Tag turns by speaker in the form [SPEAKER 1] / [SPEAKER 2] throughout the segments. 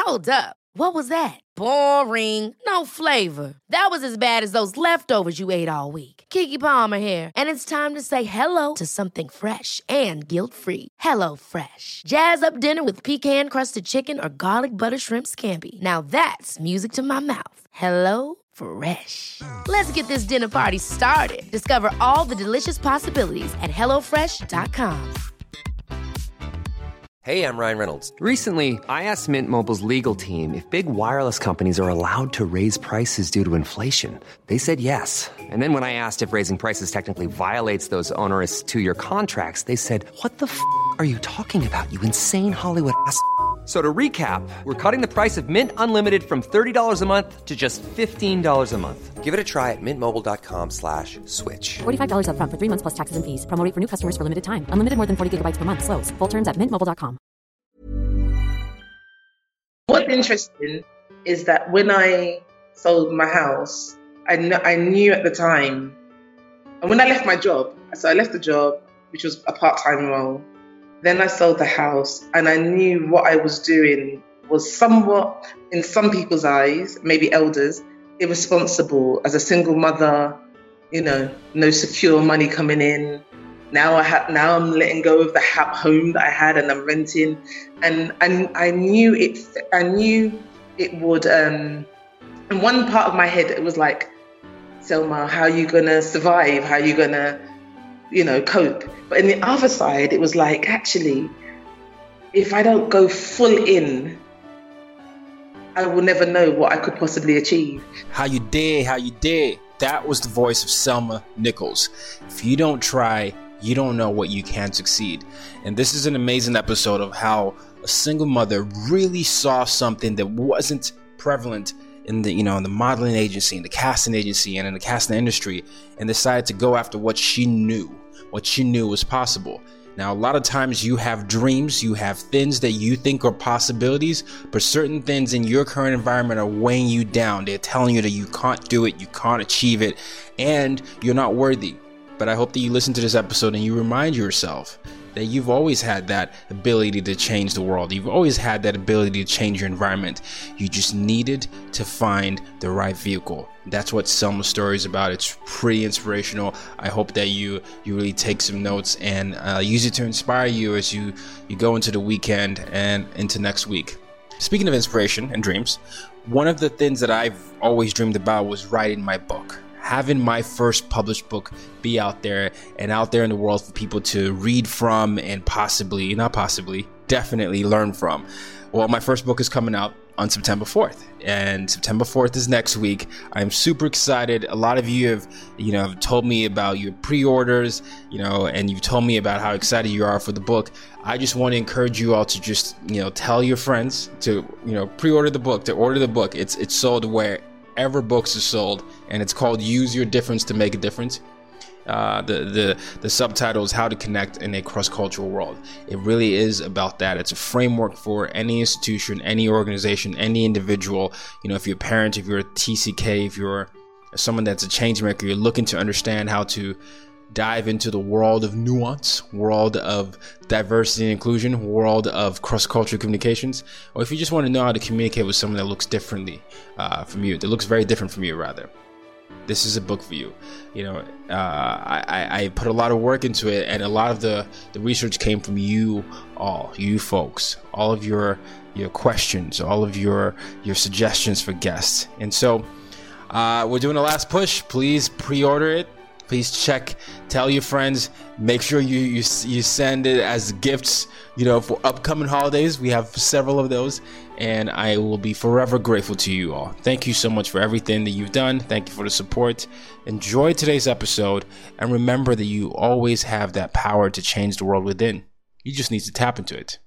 [SPEAKER 1] Hold up. What was that? Boring. No flavor. That was as bad as those leftovers you ate all week. Keke Palmer here, and it's time to say hello to something fresh and guilt-free. Hello Fresh. Jazz up dinner with pecan-crusted chicken or garlic butter shrimp scampi. Now that's music to my mouth. Hello Fresh. Let's get this dinner party started. Discover all the delicious possibilities at hellofresh.com.
[SPEAKER 2] Hey, I'm Ryan Reynolds.
[SPEAKER 3] Recently, I asked Mint Mobile's legal team if big wireless companies are allowed to raise prices due to inflation. They said yes. And then when I asked if raising prices technically violates those onerous two-year contracts, they said, "What the f*** are you talking about, you insane Hollywood ass?" So to recap, we're cutting the price of Mint Unlimited from $30 a month to just $15 a month.
[SPEAKER 2] Give it a try at mintmobile.com/switch.
[SPEAKER 4] $45 up front for 3 months plus taxes and fees. Promo rate for new customers for limited time. Unlimited more than 40 gigabytes per month. Slows full terms at mintmobile.com.
[SPEAKER 5] What's interesting is that when I sold my house, I knew at the time, and when I left my job, so I left the job, which was a part-time role. Then I sold the house, and I knew what I was doing was somewhat, in some people's eyes, maybe elders, irresponsible as a single mother, no secure money coming in. Now I'm letting go of the home that I had and I'm renting. And I knew it would, in one part of my head, it was like, Selma, how are you going to survive? How are you going to, cope? But in the other side, it was like, actually, if I don't go full in, I will never know what I could possibly achieve.
[SPEAKER 6] How you did. That was the voice of Selma Nichols. If you don't try, you don't know what you can succeed. And this is an amazing episode of how a single mother really saw something that wasn't prevalent in the, in the modeling agency, in the casting agency, and in the casting industry, and decided to go after what she knew was possible. Now, a lot of times you have dreams, you have things that you think are possibilities, but certain things in your current environment are weighing you down. They're telling you that you can't do it, you can't achieve it, and you're not worthy. But I hope that you listen to this episode and you remind yourself that you've always had that ability to change the world. You've always had that ability to change your environment. You just needed to find the right vehicle. That's what Selma's story is about. It's pretty inspirational. I hope that you really take some notes and use it to inspire you as you go into the weekend and into next week. Speaking of inspiration and dreams, one of the things that I've always dreamed about was writing my book. Having my first published book be out there in the world for people to read from and definitely learn from. Well, my first book is coming out on September 4th, and September 4th is next week. I'm super excited. A lot of you have told me about your pre-orders, and you've told me about how excited you are for the book. I just want to encourage you all to just, tell your friends to, pre-order the book, to order the book. It's sold wherever books are sold, and it's called Use Your Difference to Make a Difference. The subtitle is How to Connect in a Cross-Cultural World. It really is about that. It's a framework for any institution, any organization, any individual. If you're a parent, if you're a TCK, if you're someone that's a change maker, you're looking to understand how to dive into the world of nuance, world of diversity and inclusion, world of cross-cultural communications, or if you just want to know how to communicate with someone that looks differently from you, that looks very different from you, rather. This is a book for you. I put a lot of work into it, and a lot of the research came from you all, you folks, all of your questions, all of your suggestions for guests. And so we're doing a last push. Please pre-order it. Please check, tell your friends, make sure you send it as gifts, for upcoming holidays. We have several of those, and I will be forever grateful to you all. Thank you so much for everything that you've done. Thank you for the support. Enjoy today's episode, and remember that you always have that power to change the world within. You just need to tap into it.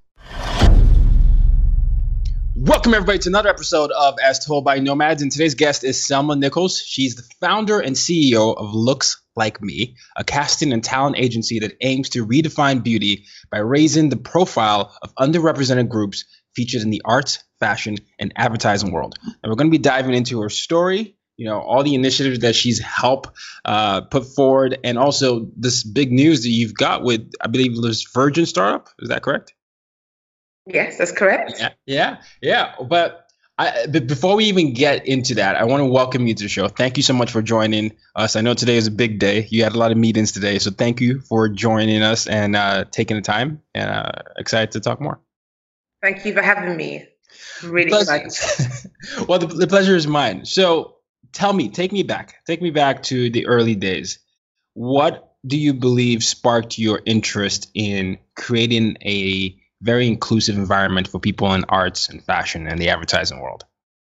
[SPEAKER 6] Welcome everybody to another episode of As Told by Nomads, and today's guest is Selma Nichols. She's the founder and CEO of Looks Like Me, a casting and talent agency that aims to redefine beauty by raising the profile of underrepresented groups featured in the arts, fashion, and advertising world. And we're going to be diving into her story, all the initiatives that she's helped put forward, and also this big news that you've got with, I believe, this Virgin startup. Is that correct?
[SPEAKER 5] Yes, that's correct.
[SPEAKER 6] Yeah. But before we even get into that, I want to welcome you to the show. Thank you so much for joining us. I know today is a big day. You had a lot of meetings today, so thank you for joining us and taking the time. And excited to talk more.
[SPEAKER 5] Thank you for having me. I'm really excited.
[SPEAKER 6] Well, the pleasure is mine. So tell me, take me back to the early days. What do you believe sparked your interest in creating a very inclusive environment for people in arts and fashion and the advertising world?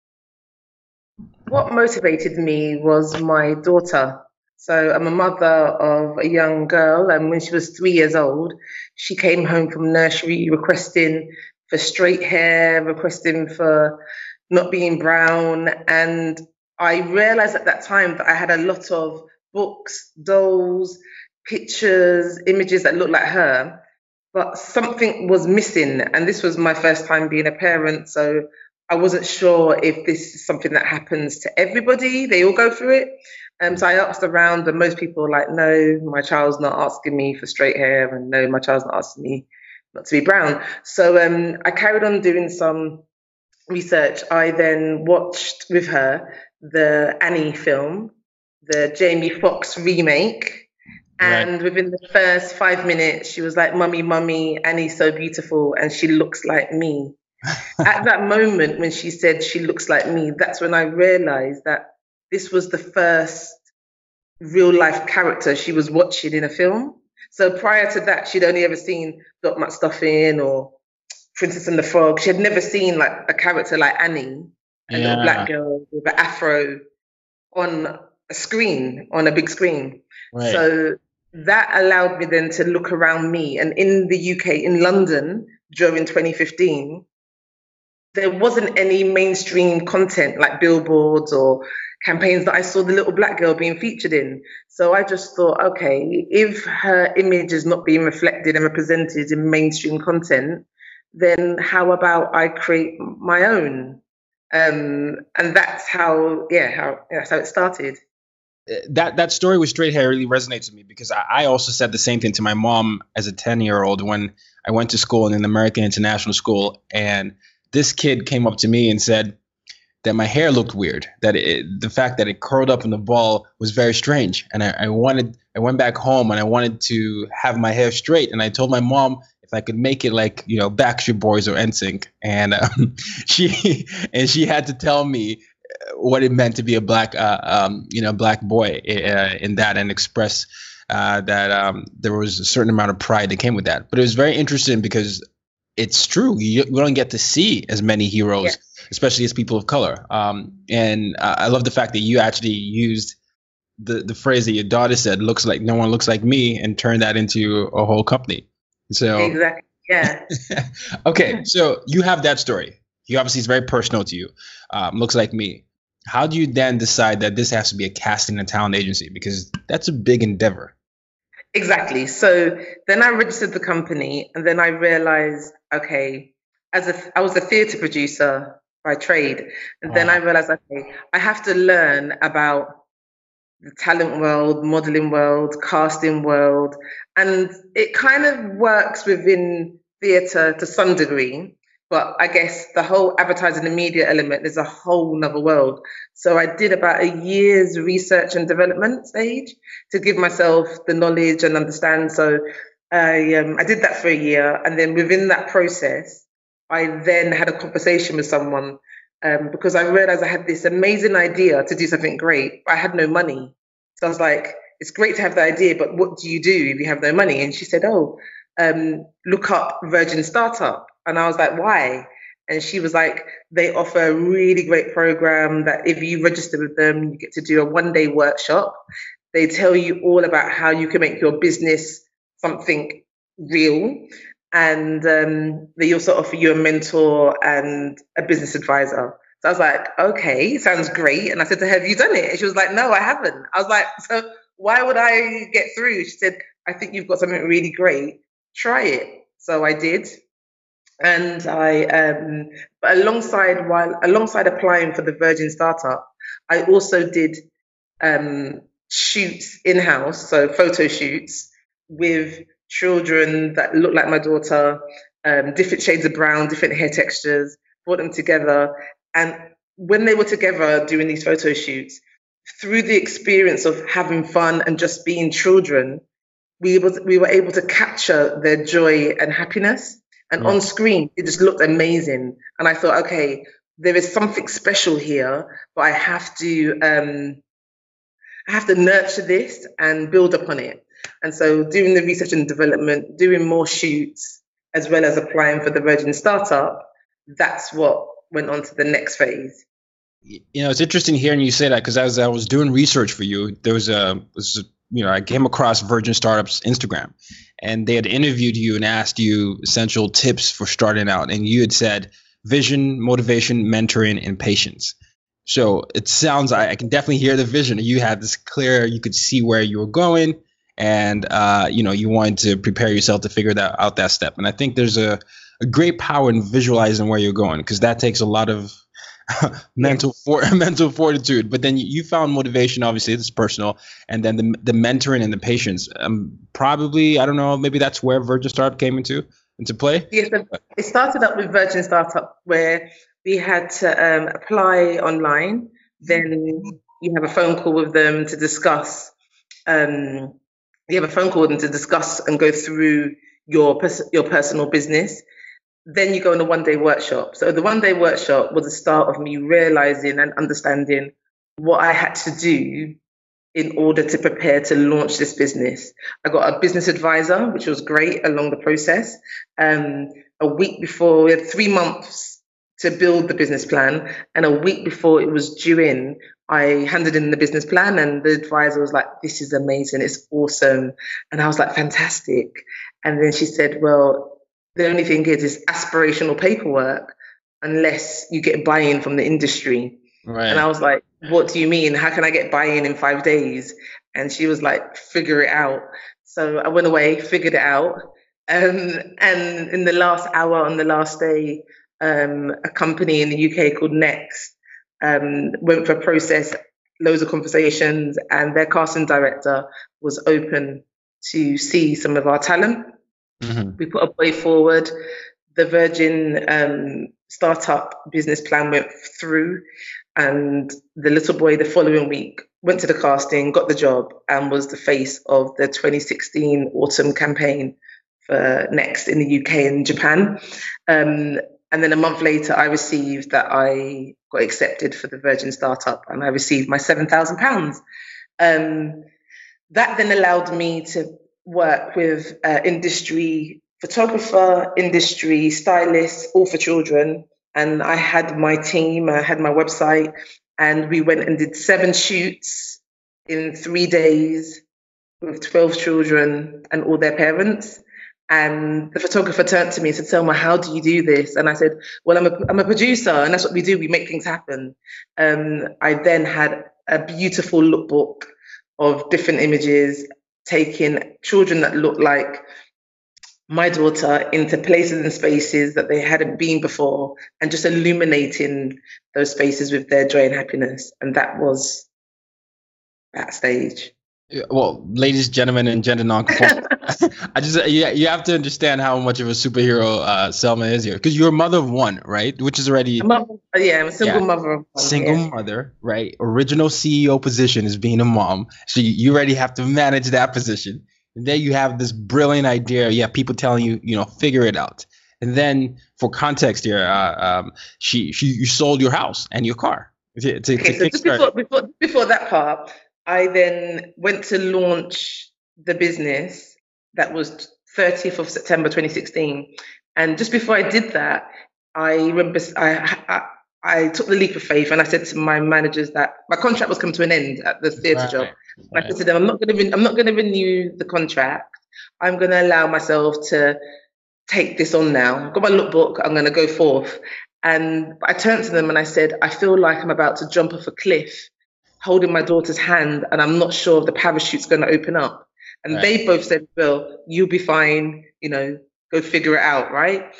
[SPEAKER 5] What motivated me was my daughter. So I'm a mother of a young girl, and when she was 3 years old, she came home from nursery requesting for straight hair, requesting for not being brown. And I realized at that time that I had a lot of books, dolls, pictures, images that looked like her, but something was missing. And this was my first time being a parent, so I wasn't sure if this is something that happens to everybody. They all go through it. So I asked around, and most people were like, no, my child's not asking me for straight hair, and no, my child's not asking me not to be brown. So I carried on doing some research. I then watched with her the Annie film, the Jamie Foxx remake. And within the first 5 minutes, she was like, Mummy, Annie's so beautiful, and she looks like me. At that moment, when she said she looks like me, that's when I realized that this was the first real life character she was watching in a film. So prior to that, she'd only ever seen Doc McStuffin or Princess and the Frog. She had never seen like a character like Annie, a little black girl with an afro on a screen, on a big screen.
[SPEAKER 6] Right.
[SPEAKER 5] So that allowed me then to look around me. And in the UK, in London, during 2015, there wasn't any mainstream content like billboards or campaigns that I saw the little black girl being featured in. So I just thought, okay, if her image is not being reflected and represented in mainstream content, then how about I create my own? And that's how it started.
[SPEAKER 6] That story with straight hair really resonates with me because I also said the same thing to my mom as a 10-year-old when I went to school in an American international school, and this kid came up to me and said that my hair looked weird, that the fact that it curled up in the ball was very strange, and I went back home and I wanted to have my hair straight, and I told my mom if I could make it like Backstreet Boys or NSYNC, and she had to tell me what it meant to be a black boy in that, and express that there was a certain amount of pride that came with that. But it was very interesting because it's true. We don't get to see as many heroes, especially as people of color. And I love the fact that you actually used the phrase that your daughter said, "Looks like no one looks like me," and turned that into a whole company. So
[SPEAKER 5] exactly, yeah.
[SPEAKER 6] Okay, so you have that story. You obviously, it's very personal to you. Looks like me. How do you then decide that this has to be a casting and talent agency? Because that's a big endeavor.
[SPEAKER 5] Exactly. So then I registered the company, and then I realized, okay, I was a theatre producer by trade, and then I realized, okay, I have to learn about the talent world, modeling world, casting world, and it kind of works within theatre to some degree. But I guess the whole advertising and media element is a whole nother world. So I did about a year's research and development stage to give myself the knowledge and understand. So I did that for a year. And then within that process, I then had a conversation with someone because I realized I had this amazing idea to do something great, but I had no money. So I was like, it's great to have the idea, but what do you do if you have no money? And she said, look up Virgin Startup. And I was like, why? And she was like, they offer a really great program that if you register with them, you get to do a one-day workshop. They tell you all about how you can make your business something real. And they also offer you a mentor and a business advisor. So I was like, okay, sounds great. And I said to her, have you done it? And she was like, no, I haven't. I was like, so why would I get through? She said, I think you've got something really great. Try it. So I did. And but alongside applying for the Virgin Startup, I also did shoots in-house, so photo shoots with children that look like my daughter, different shades of brown, different hair textures, brought them together. And when they were together doing these photo shoots, through the experience of having fun and just being children, we were able to capture their joy and happiness. And on screen, it just looked amazing. And I thought, okay, there is something special here, but I have to nurture this and build upon it. And so doing the research and development, doing more shoots, as well as applying for the Virgin Startup, that's what went on to the next phase.
[SPEAKER 6] You know, it's interesting hearing you say that, because as I was doing research for you, there was I came across Virgin Startups Instagram, and they had interviewed you and asked you essential tips for starting out. And you had said vision, motivation, mentoring, and patience. So it sounds, I can definitely hear the vision. You had this clear, you could see where you were going, and you wanted to prepare yourself to figure out that step. And I think there's a great power in visualizing where you're going, because that takes a lot of mental fortitude. But then you found motivation, obviously it's personal, and then the mentoring and the patience. Probably, I don't know, maybe that's where Virgin Startup came into play.
[SPEAKER 5] Yes, it started up with Virgin Startup, where we had to apply online. Then you have a phone call with them to discuss. You have a phone call with them to discuss and go through your personal business. Then you go on a one-day workshop. So the one-day workshop was the start of me realizing and understanding what I had to do in order to prepare to launch this business. I got a business advisor, which was great along the process. A week before, we had 3 months to build the business plan. And a week before it was due in, I handed in the business plan, and the advisor was like, "This is amazing, it's awesome." And I was like, "Fantastic." And then she said, "Well, the only thing is it's aspirational paperwork unless you get buy-in from the industry."
[SPEAKER 6] Right.
[SPEAKER 5] And I was like, "What do you mean? How can I get buy-in in 5 days?" And she was like, "Figure it out." So I went away, figured it out. And in the last hour, on the last day, a company in the UK called Next went for a process, loads of conversations, and their casting director was open to see some of our talent. Mm-hmm. We put a way forward. The Virgin Startup business plan went through, and the little boy the following week went to the casting, got the job, and was the face of the 2016 autumn campaign for Next in the UK and Japan. And then a month later, I received that I got accepted for the Virgin Startup, and I received my £7,000. That then allowed me to work with industry photographer, industry stylists, all for children. And I had my team, I had my website, and we went and did 7 shoots in 3 days with 12 children and all their parents. And the photographer turned to me and said, "Selma, how do you do this?" And I said, "Well, I'm a producer, and that's what we do. We make things happen." I then had a beautiful lookbook of different images, taking children that looked like my daughter into places and spaces that they hadn't been before, and just illuminating those spaces with their joy and happiness. And that was that stage.
[SPEAKER 6] Well, ladies, gentlemen, and gender non-conforming, you have to understand how much of a superhero Selma is here, because you're a mother of one, right? Which is already
[SPEAKER 5] I'm a single mother of one.
[SPEAKER 6] Single mother, right? Original CEO position is being a mom, so you already have to manage that position. And then you have this brilliant idea. You have people telling you, figure it out. And then, for context here, you sold your house and your car.
[SPEAKER 5] So just before that part, I then went to launch the business. That was 30th of September 2016. And just before I did that, I remember I took the leap of faith, and I said to my managers that my contract was coming to an end at the theatre job. Right. I said to them, I'm not going to renew the contract. I'm going to allow myself to take this on now. I've got my lookbook. I'm going to go forth. And I turned to them and I said, I feel like I'm about to jump off a cliff, holding my daughter's hand, and I'm not sure if the parachute's going to open up. And they both said, "Well, you'll be fine, go figure it out," right?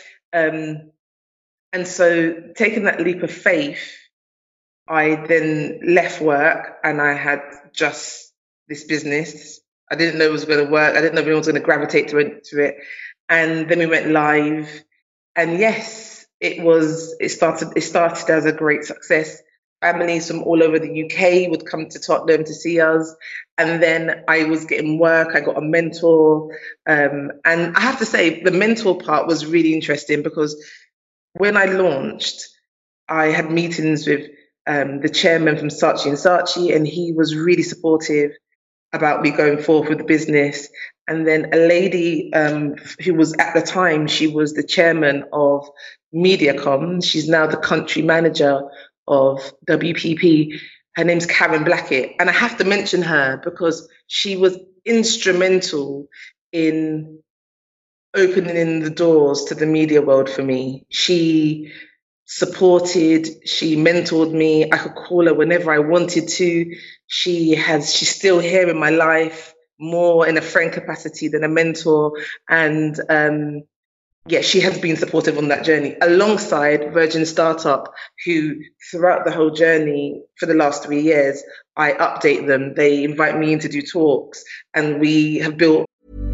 [SPEAKER 5] And so, taking that leap of faith, I then left work, and I had just this business. I didn't know it was going to work. I didn't know if anyone was going to gravitate to it. And then we went live, And yes, it started as a great success. Families from all over the UK would come to Tottenham to see us. And then I was getting work, I got a mentor. And I have to say, the mentor part was really interesting because when I launched, I had meetings with the chairman from Saatchi & Saatchi, and he was really supportive about me going forward with the business. And then a lady who was at the time, she was the chairman of Mediacom. She's now the country manager of WPP. Her name's Karen Blackett. And I have to mention her because she was instrumental in opening the doors to the media world for me. She supported, she mentored me. I could call her whenever I wanted to. She's still here in my life, more in a friend capacity than a mentor. And she has been supportive on that journey, alongside Virgin Startup, who throughout the whole journey for the last 3 years, I update them. They invite me in to do talks, and we have built.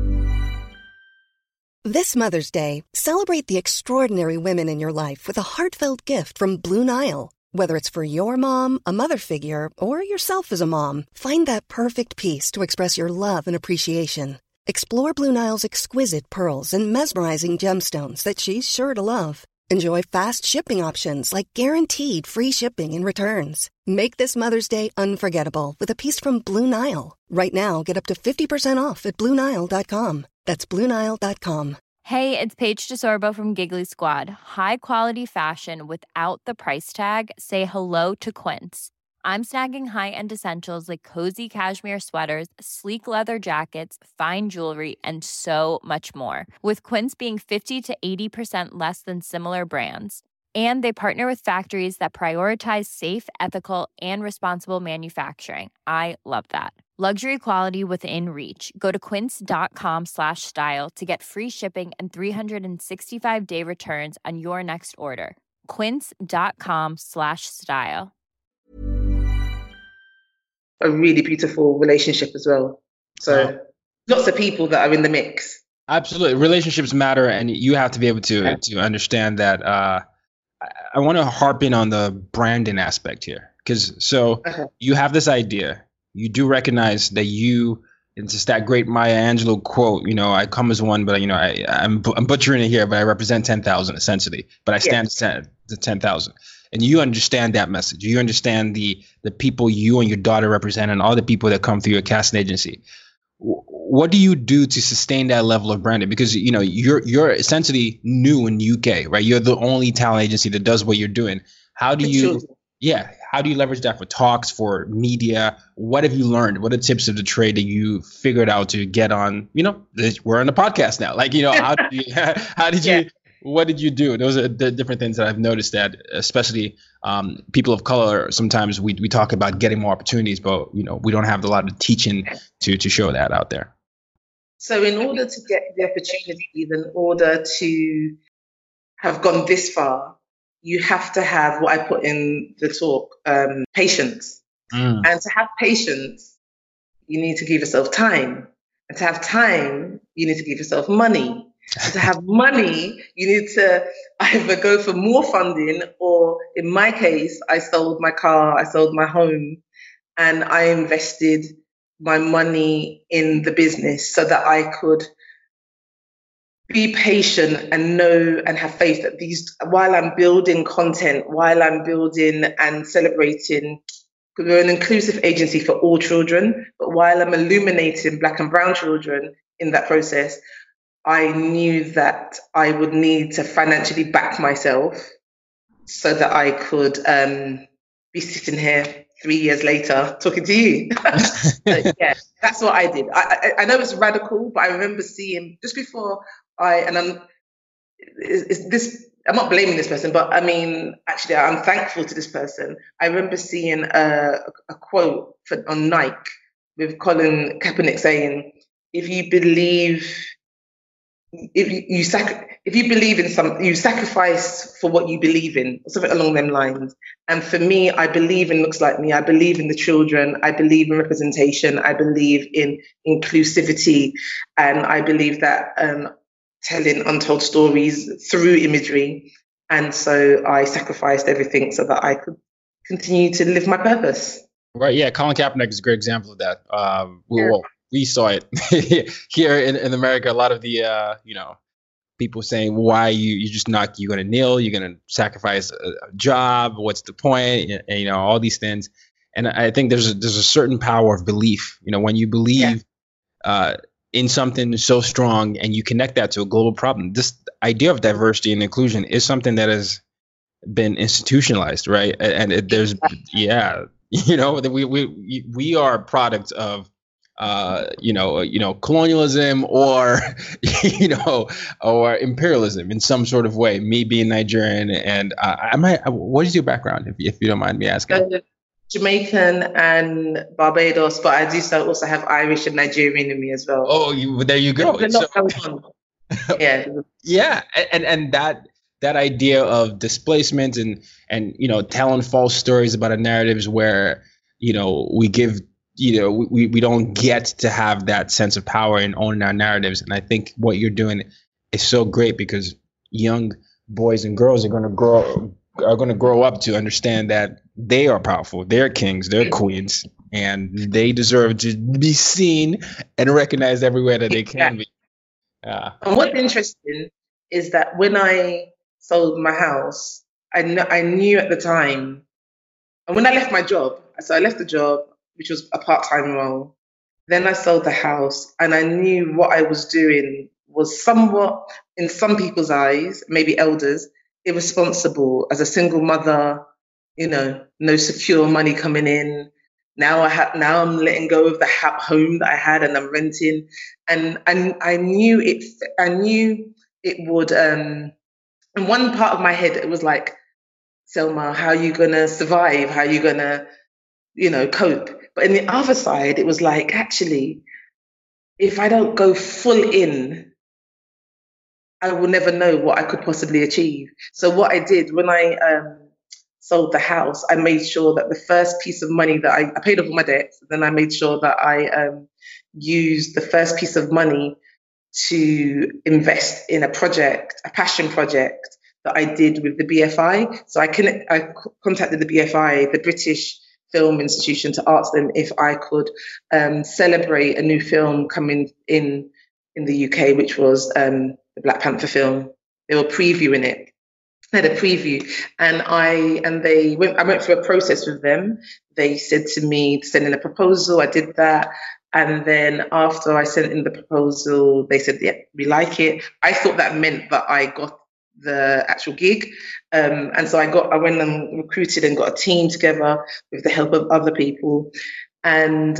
[SPEAKER 7] This Mother's Day, celebrate the extraordinary women in your life with a heartfelt gift from Blue Nile. Whether it's for your mom, a mother figure, or yourself as a mom, find that perfect piece to express your love and appreciation. Explore Blue Nile's exquisite pearls and mesmerizing gemstones that she's sure to love. Enjoy fast shipping options like guaranteed free shipping and returns. Make this Mother's Day unforgettable with a piece from Blue Nile. Right now, get up to 50% off at BlueNile.com. That's BlueNile.com.
[SPEAKER 8] Hey, it's Paige DeSorbo from Giggly Squad. High quality fashion without the price tag. Say hello to Quince. I'm snagging high-end essentials like cozy cashmere sweaters, sleek leather jackets, fine jewelry, and so much more. With Quince being 50 to 80% less than similar brands. And they partner with factories that prioritize safe, ethical, and responsible manufacturing. I love that. Luxury quality within reach. Go to quince.com/style to get free shipping and 365-day returns on your next order. Quince.com/style.
[SPEAKER 5] A really beautiful relationship as well. So lots of people that are in the mix.
[SPEAKER 6] Absolutely. Relationships matter, and you have to be able to understand that. I want to harp in on the branding aspect here, because you have this idea. You do recognize that it's just that great Maya Angelou quote, I come as one, but I'm butchering it here, but I represent 10,000 essentially, but I stand to 10,000. And you understand that message. You understand the people you and your daughter represent, and all the people that come through your casting agency. What do you do to sustain that level of branding? Because you're essentially new in UK, right? You're the only talent agency that does what you're doing. How do you leverage that for talks, for media? What have you learned? What are the tips of the trade that you figured out to get on? We're on the podcast now. What did you do? Those are the different things that I've noticed, that especially people of color, sometimes we talk about getting more opportunities, but we don't have a lot of teaching to show that out there.
[SPEAKER 5] So in order to get the opportunities, in order to have gone this far, you have to have what I put in the talk, patience. And to have patience, you need to give yourself time. And to have time, you need to give yourself money. And to have money, you need to either go for more funding, or in my case, I sold my car, I sold my home, and I invested my money in the business so that I could be patient and know and have faith that while I'm building content, while I'm building and celebrating, because we're an inclusive agency for all children, but while I'm illuminating Black and brown children in that process, I knew that I would need to financially back myself so that I could be sitting here 3 years later talking to you. So, that's what I did. I know it's radical, but I remember seeing just before I'm not blaming this person, but I mean, actually, I'm thankful to this person. I remember seeing a quote on Nike with Colin Kaepernick saying, if you believe in something, you sacrifice for what you believe in, or something along them lines. And for me, I believe in Looks Like Me. I believe in the children. I believe in representation. I believe in inclusivity. And I believe that telling untold stories through imagery. And so I sacrificed everything so that I could continue to live my purpose.
[SPEAKER 6] Right. Yeah. Colin Kaepernick is a great example of that. We saw it here in America. A lot of the, people saying, why you just not, you're going to kneel, you're going to sacrifice a job. What's the point? And, all these things. And I think there's a certain power of belief, when you believe in something so strong and you connect that to a global problem. This idea of diversity and inclusion is something that has been institutionalized, right? And we are a product of colonialism or or imperialism in some sort of way. Me being Nigerian, and what is your background, if you don't mind me asking?
[SPEAKER 5] Jamaican and Barbados, but I do also have Irish and Nigerian in me as well.
[SPEAKER 6] Oh, there you go. Yeah, and that idea of displacement and telling false stories about our narratives where we give we don't get to have that sense of power in owning our narratives. And I think what you're doing is so great, because young boys and girls are going to grow up to understand that they are powerful, they're kings, they're queens, and they deserve to be seen and recognized everywhere that they can be.
[SPEAKER 5] And what's interesting is that when I sold my house, I knew at the time, and when I left my job, so I left the job, which was a part-time role. Then I sold the house, and I knew what I was doing was somewhat, in some people's eyes, maybe elders, irresponsible as a single mother, no secure money coming in. Now I'm letting go of the home that I had and I'm renting. And I knew it would, in one part of my head, it was like, Selma, how are you going to survive? How are you going to, cope? But in the other side, it was like, actually, if I don't go full in, I will never know what I could possibly achieve. So what I did when I sold the house, I made sure that the first piece of money that I paid off all my debts, then I made sure that I used the first piece of money to invest in a passion project that I did with the BFI. So I contacted the BFI, the British Film Institution, to ask them if I could celebrate a new film coming in the UK, which was the Black Panther film. They were previewing it. I had a preview, and I went through a process with them. They said to me to send in a proposal. I did that, and then after I sent in the proposal, they said, "Yeah, we like it." I thought that meant that I got the actual gig, and so I went and recruited and got a team together with the help of other people, and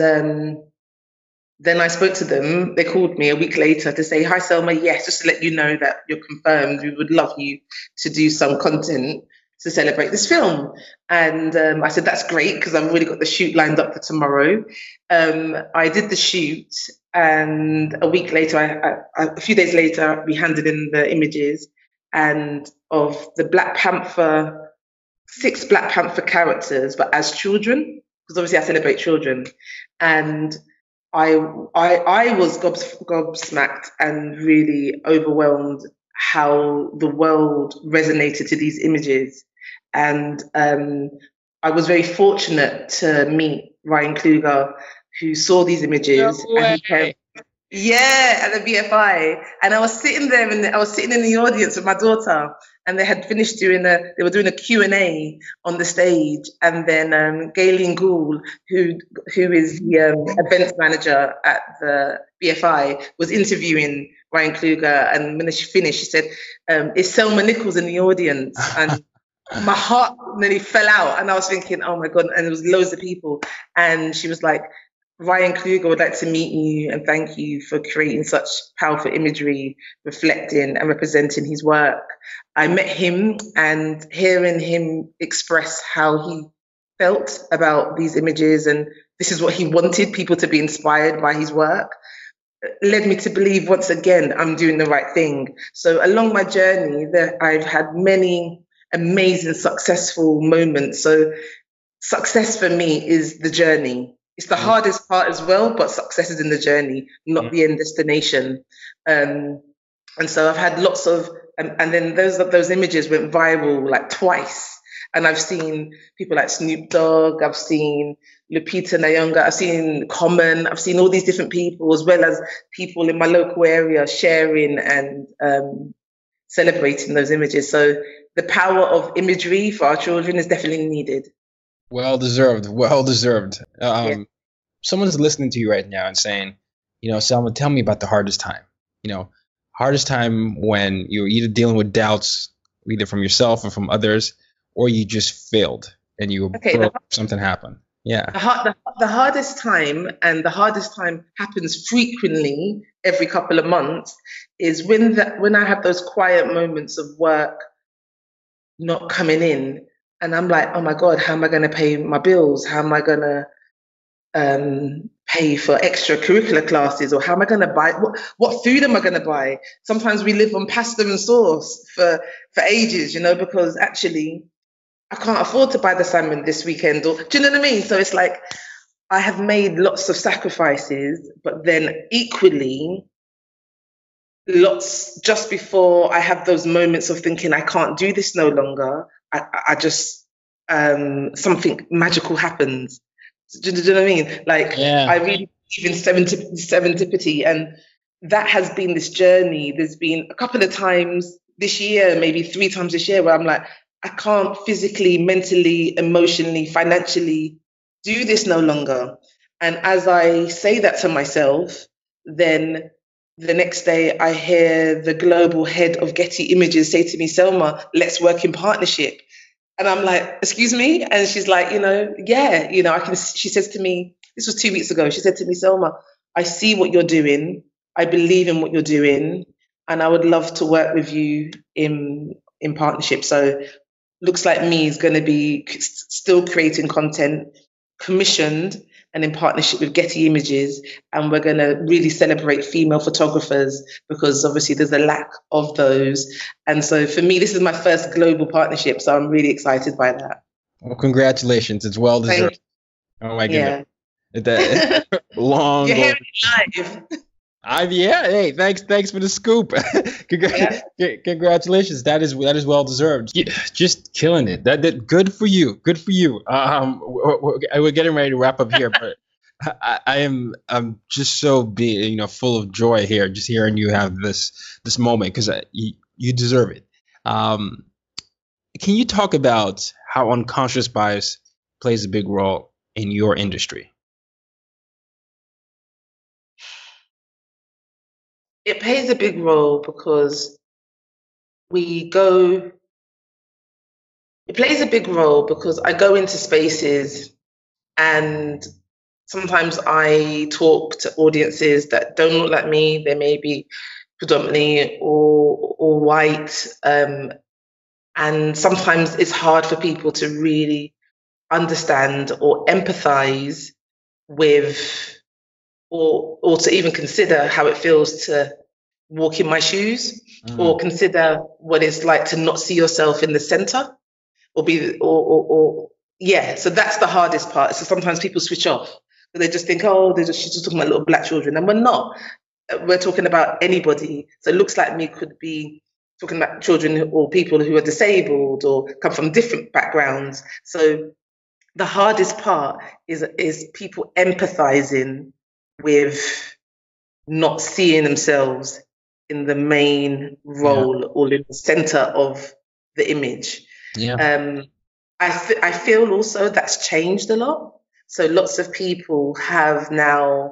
[SPEAKER 5] then I spoke to them. They called me a week later to say, "Hi Selma, yes, just to let you know that you're confirmed. We would love you to do some content to celebrate this film." And I said, "That's great, because I've already got the shoot lined up for tomorrow." I did the shoot, and a week later, a few days later, we handed in the images. And of the Black Panther, 6 Black Panther characters, but as children, because obviously I celebrate children. And I was gobsmacked and really overwhelmed how the world resonated to these images. And I was very fortunate to meet Ryan Kluger, who saw these images.
[SPEAKER 6] No way.
[SPEAKER 5] And he came, at the BFI, and I was sitting there, and I was sitting in the audience with my daughter, and they had finished they were doing a Q&A on the stage, and then Gayleen Gould, who is the events manager at the BFI, was interviewing Ryan Kluger, and when she finished, she said, "Is Selma Nichols in the audience?" And my heart nearly fell out, and I was thinking, oh my God, and there was loads of people, and she was like, "Ryan Kluger would like to meet you and thank you for creating such powerful imagery, reflecting and representing his work." I met him, and hearing him express how he felt about these images, and this is what he wanted people to be inspired by his work, led me to believe once again I'm doing the right thing. So along my journey, I've had many amazing, successful moments. So success for me is the journey. It's the hardest part as well, but success is in the journey, not the end destination. And so I've had lots of, and then those images went viral like twice. And I've seen people like Snoop Dogg, I've seen Lupita Nyong'o, I've seen Common, I've seen all these different people, as well as people in my local area sharing and celebrating those images. So the power of imagery for our children is definitely needed.
[SPEAKER 6] Well deserved. Well deserved.
[SPEAKER 5] Yeah.
[SPEAKER 6] Someone's listening to you right now and saying, Selma, tell me about the hardest time. Hardest time when you're either dealing with doubts, either from yourself or from others, or you just failed and you something happened. Yeah.
[SPEAKER 5] The hardest time, and the hardest time happens frequently every couple of months, is when I have those quiet moments of work not coming in, and I'm like, oh my God, how am I going to pay my bills? How am I going to pay for extracurricular classes, or how am I going to buy, what food am I going to buy? Sometimes we live on pasta and sauce for ages, because actually I can't afford to buy the salmon this weekend, or do you know what I mean? So it's like I have made lots of sacrifices, but then equally lots just before I have those moments of thinking I can't do this no longer, I just something magical happens. Do you know what I mean? Like, yeah. I really believe in serendipity, and that has been this journey. There's been a couple of times this year, maybe 3 times this year, where I'm like, I can't physically, mentally, emotionally, financially do this no longer. And as I say that to myself, then the next day I hear the global head of Getty Images say to me, Selma, let's work in partnership. And I'm like, excuse me? And she's like, yeah, I can. She says to me, this was 2 weeks ago. She said to me, Selma, I see what you're doing. I believe in what you're doing. And I would love to work with you in partnership. So Looks Like Me is going to be still creating content, commissioned and in partnership with Getty Images. And we're going to really celebrate female photographers, because obviously there's a lack of those. And so for me, this is my first global partnership. So I'm really excited by that.
[SPEAKER 6] Well, congratulations. It's well deserved. Oh my goodness. Yeah. That long.
[SPEAKER 5] You're hearing it live.
[SPEAKER 6] Hey, thanks for the scoop. Congratulations. That is well deserved. Just killing it. That good for you. Good for you. We're getting ready to wrap up here, but I'm just so full of joy here, just hearing you have this moment, because you deserve it. Can you talk about how unconscious bias plays a big role in your industry?
[SPEAKER 5] It plays a big role because it plays a big role because I go into spaces and sometimes I talk to audiences that don't look like me. They may be predominantly or white. And sometimes it's hard for people to really understand or empathize with, or to even consider how it feels to walk in my shoes, or consider what it's like to not see yourself in the center, so that's the hardest part. So sometimes people switch off. They just think, she's just talking about little black children, and we're not. We're talking about anybody. So it Looks Like Me could be talking about children or people who are disabled or come from different backgrounds. So the hardest part is people empathizing with not seeing themselves in the main role or in the center of the image. Yeah. I feel also that's changed a lot. So lots of people have now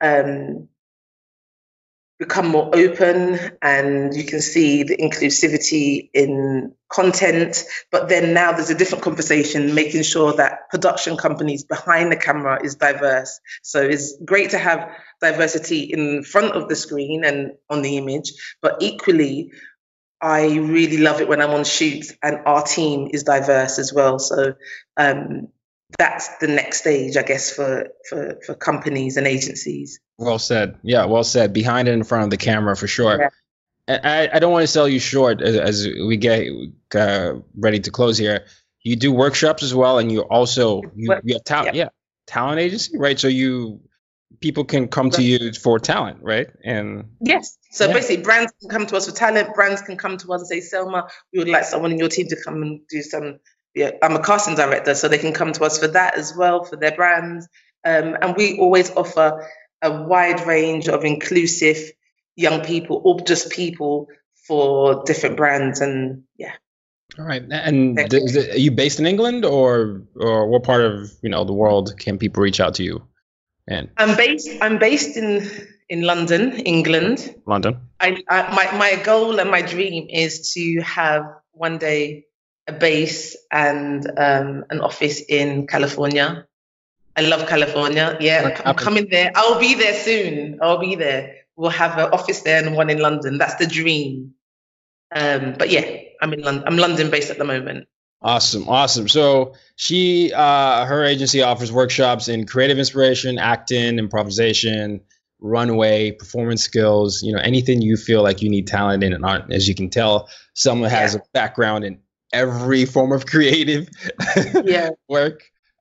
[SPEAKER 5] become more open, and you can see the inclusivity in content. But then now there's a different conversation, making sure that production companies behind the camera is diverse. So it's great to have diversity in front of the screen and on the image, but equally, I really love it when I'm on shoots and our team is diverse as well. So that's the next stage, I guess, for companies and agencies.
[SPEAKER 6] Well said. Yeah, well said. Behind and in front of the camera, for sure. Yeah. I don't want to sell you short as we get ready to close here. You do workshops as well, and you also you have talent agency, right? So you people can come to you for talent, right? And
[SPEAKER 5] yes, so basically, brands can come to us for talent. Brands can come to us and say, Selma, we would like someone in your team to come and do some. Yeah, I'm a casting director, so they can come to us for that as well, for their brands. And we always offer a wide range of inclusive young people, or just people for different brands. And yeah.
[SPEAKER 6] All right. And are you based in England, or what part of the world can people reach out to you? And
[SPEAKER 5] I'm based in London, England.
[SPEAKER 6] London.
[SPEAKER 5] My goal and my dream is to have one day a base and an office in California. I love California. Yeah, I'm coming there. I'll be there soon. I'll be there. We'll have an office there and one in London. That's the dream. But yeah, I'm in London. I'm London based at the moment.
[SPEAKER 6] Awesome. So her agency offers workshops in creative inspiration, acting, improvisation, runway, performance skills, anything you feel like you need talent in. And as you can tell, someone has a background in every form of creative work.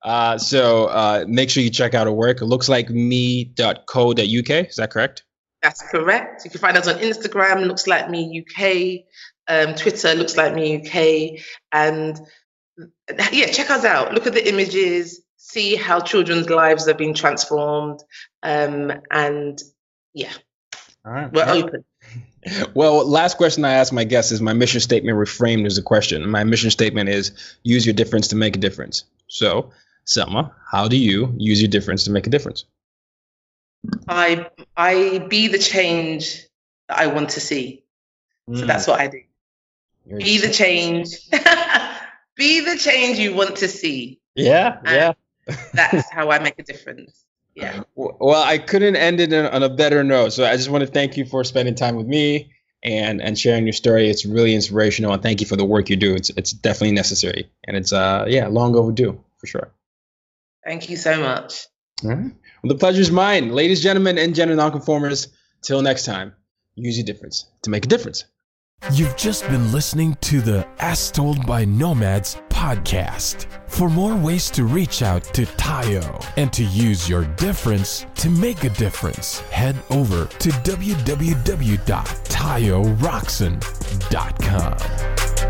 [SPEAKER 6] So make sure you check out her work. It looks like me.co.uk. Is that correct?
[SPEAKER 5] That's correct. You can find us on Instagram, Looks Like Me UK, Twitter, Looks Like Me UK. And check us out. Look at the images, see how children's lives have been transformed. And yeah,
[SPEAKER 6] all right,
[SPEAKER 5] we're open.
[SPEAKER 6] Well, last question I ask my guests is my mission statement reframed as a question. My mission statement is use your difference to make a difference. So, Selma, how do you use your difference to make a difference?
[SPEAKER 5] I be the change that I want to see. So that's what I do. Be the change. Be the change you want to see.
[SPEAKER 6] Yeah.
[SPEAKER 5] That's how I make a difference. Yeah.
[SPEAKER 6] Well, I couldn't end it on a better note. So I just want to thank you for spending time with me and sharing your story. It's really inspirational, and thank you for the work you do. It's definitely necessary, and it's long overdue for sure.
[SPEAKER 5] Thank you so much.
[SPEAKER 6] All right. Well, the pleasure's mine, ladies, gentlemen, and gender nonconformers. Till next time, use your difference to make a difference.
[SPEAKER 9] You've just been listening to the As Told by Nomads podcast. For more ways to reach out to Tayo and to use your difference to make a difference, head over to www.tayoroxen.com.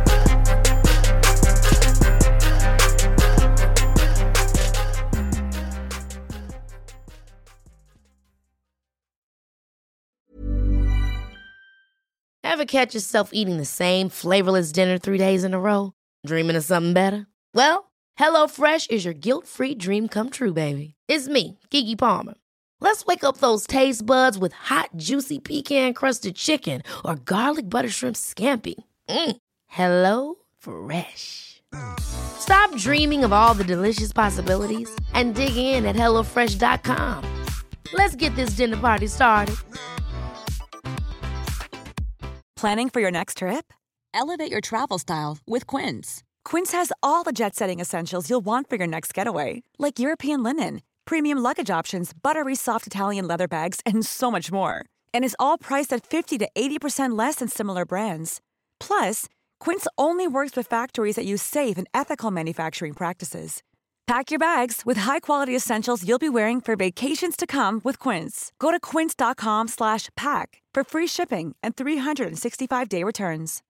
[SPEAKER 1] Ever catch yourself eating the same flavorless dinner 3 days in a row? Dreaming of something better? Well, HelloFresh is your guilt-free dream come true, baby. It's me, Keke Palmer. Let's wake up those taste buds with hot, juicy pecan-crusted chicken or garlic butter shrimp scampi. HelloFresh. Stop dreaming of all the delicious possibilities and dig in at HelloFresh.com. Let's get this dinner party started.
[SPEAKER 10] Planning for your next trip? Elevate your travel style with Quince. Quince has all the jet-setting essentials you'll want for your next getaway, like European linen, premium luggage options, buttery soft Italian leather bags, and so much more. And is all priced at 50 to 80% less than similar brands. Plus, Quince only works with factories that use safe and ethical manufacturing practices. Pack your bags with high-quality essentials you'll be wearing for vacations to come with Quince. Go to quince.com/pack for free shipping and 365-day returns.